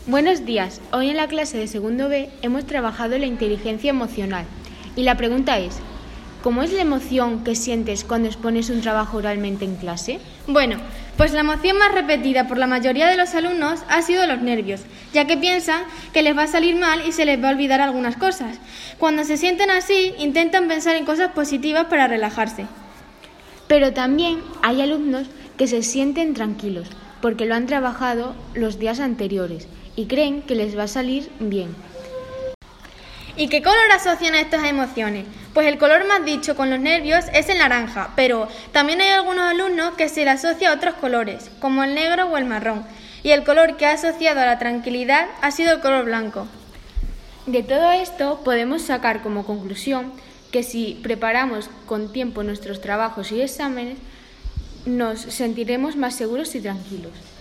Buenos días. Hoy en la clase de segundo B hemos trabajado la inteligencia emocional. Y la pregunta es, ¿cómo es la emoción que sientes cuando expones un trabajo oralmente en clase? Bueno, pues la emoción más repetida por la mayoría de los alumnos ha sido los nervios, ya que piensan que les va a salir mal y se les va a olvidar algunas cosas. Cuando se sienten así, intentan pensar en cosas positivas para relajarse. Pero también hay alumnos que se sienten tranquilos porque lo han trabajado los días anteriores y creen que les va a salir bien. ¿Y qué color asocian a estas emociones? Pues el color más dicho con los nervios es el naranja, pero también hay algunos alumnos que se le asocia a otros colores, como el negro o el marrón, y el color que ha asociado a la tranquilidad ha sido el color blanco. De todo esto podemos sacar como conclusión que si preparamos con tiempo nuestros trabajos y exámenes, nos sentiremos más seguros y tranquilos.